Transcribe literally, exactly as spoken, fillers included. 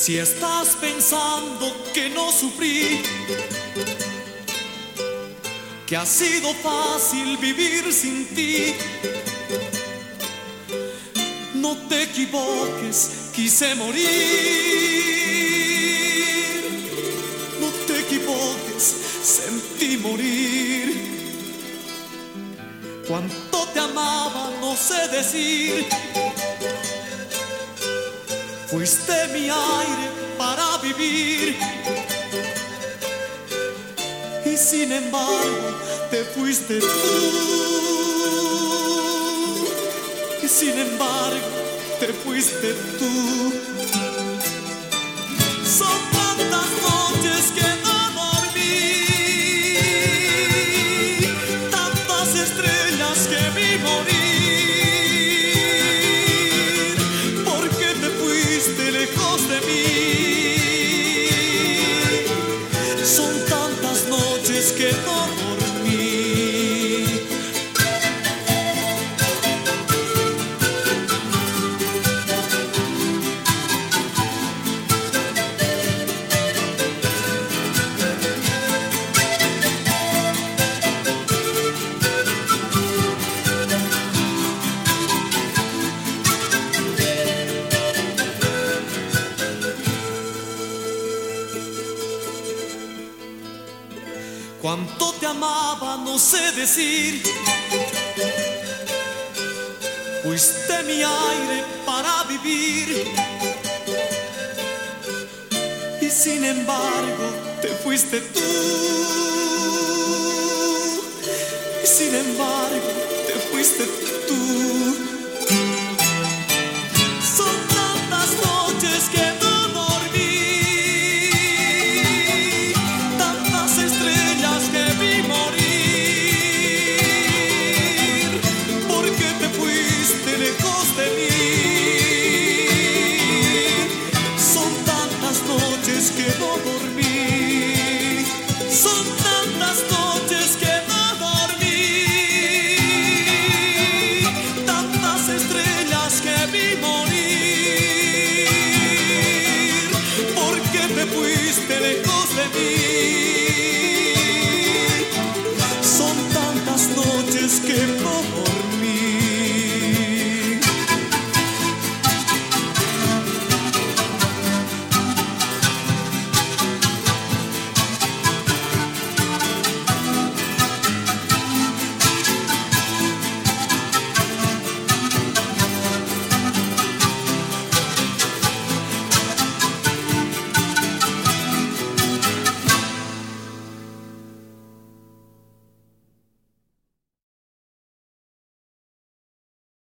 Si estás pensando que no sufrí, que ha sido fácil vivir sin ti, no te equivoques, quise morir. No te equivoques, sentí morir. Cuánto te amaba, no sé decir. Fuiste mi aire para vivir. Y sin embargo, te fuiste tú. Y sin embargo, te fuiste tú. Son tantas noches que no dormí, tantas estrellas que vi morir, porque te fuiste lejos de mí. Son tantas noches que no dormí. Cuánto te amaba, no sé decir. Fuiste mi aire para vivir. Y sin embargo, te fuiste tú. Y sin embargo, te fuiste tú.